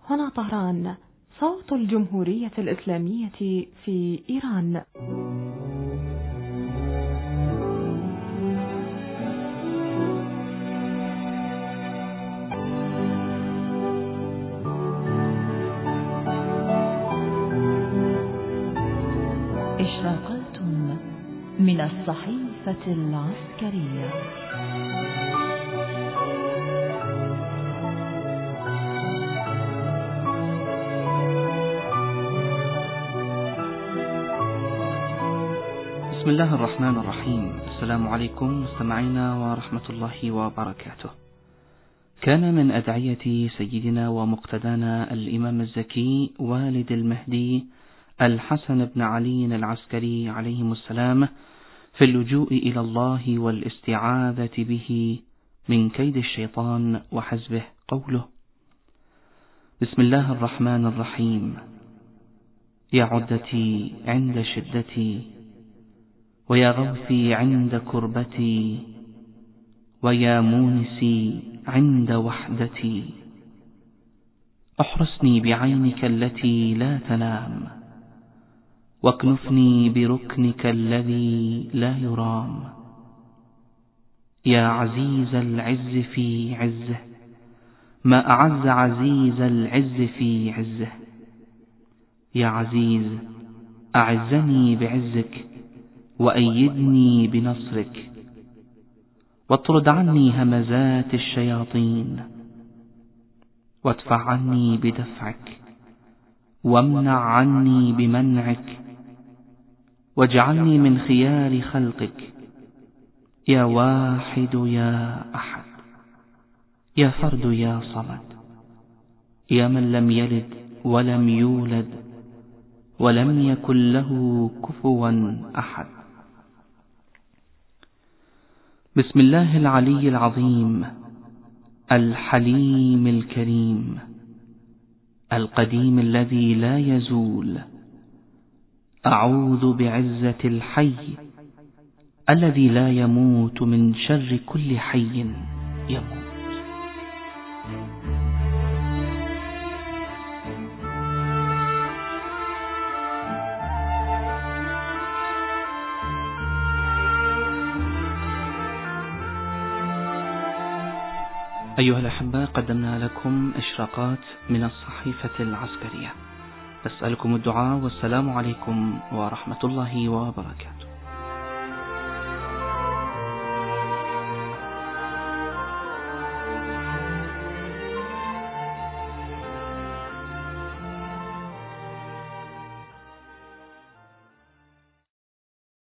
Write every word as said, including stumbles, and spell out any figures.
هنا طهران، صوت الجمهورية الإسلامية في إيران. إشراقات من الصحيفة العسكرية. بسم الله الرحمن الرحيم. السلام عليكم مستمعينا ورحمة الله وبركاته. كان من أدعية سيدنا ومقتدانا الإمام الزكي والد المهدي الحسن بن علي العسكري عليهم السلام في اللجوء إلى الله والاستعاذة به من كيد الشيطان وحزبه قوله: بسم الله الرحمن الرحيم. يا عدتي عند شدتي، ويا غوثي عند كربتي، ويا مونسي عند وحدتي، احرسني بعينك التي لا تنام، واكنفني بركنك الذي لا يرام. يا عزيز العز في عزه، ما أعز عزيز العز في عزه. يا عزيز أعزني بعزك، وأيدني بنصرك، واطرد عني همزات الشياطين، وادفع عني بدفعك، وامنع عني بمنعك، واجعلني من خيار خلقك. يا واحد يا أحد، يا فرد يا صمد، يا من لم يلد ولم يولد ولم يكن له كفوا أحد. بسم الله العلي العظيم الحليم الكريم القديم الذي لا يزول. أعوذ بعزة الحي الذي لا يموت من شر كل حي يموت. أيها الأحبة، قدمنا لكم إشراقات من الصحيفة العسكرية. أسألكم الدعاء، والسلام عليكم ورحمة الله وبركاته.